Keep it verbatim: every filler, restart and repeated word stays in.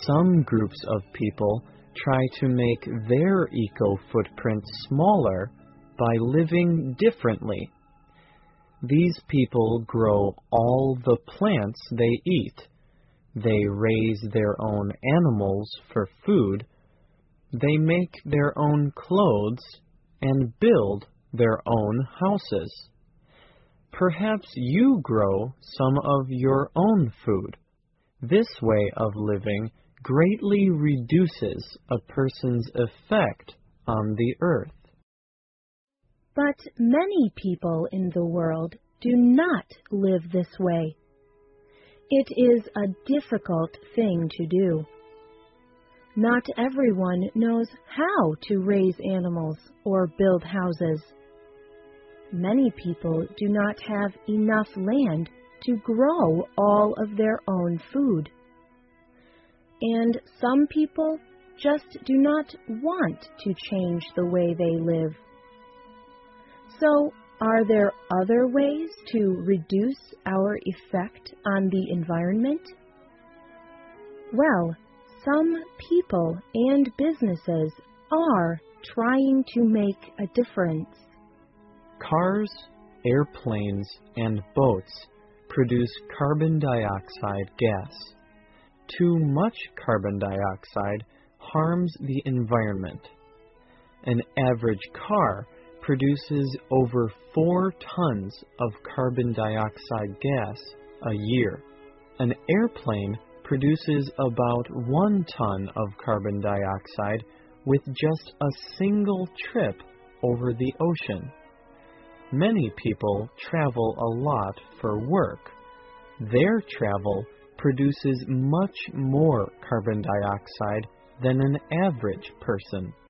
Some groups of people try to make their eco-footprint smaller by living differently. These people grow all the plants they eat. They raise their own animals for food. They make their own clothes and build their own houses. Perhaps you grow some of your own food. This way of living greatly reduces a person's effect on the earth. But many people in the world do not live this way. It is a difficult thing to do. Not everyone knows how to raise animals or build houses. Many people do not have enough land to grow all of their own food. And some people just do not want to change the way they live. So, are there other ways to reduce our effect on the environment? Well, some people and businesses are trying to make a difference. Cars, airplanes, and boats produce carbon dioxide gas. Too much carbon dioxide harms the environment. An average car produces over four tons of carbon dioxide gas a year. An airplane produces about one ton of carbon dioxide with just a single trip over the ocean. Many people travel a lot for work. Their travel produces much more carbon dioxide than an average person.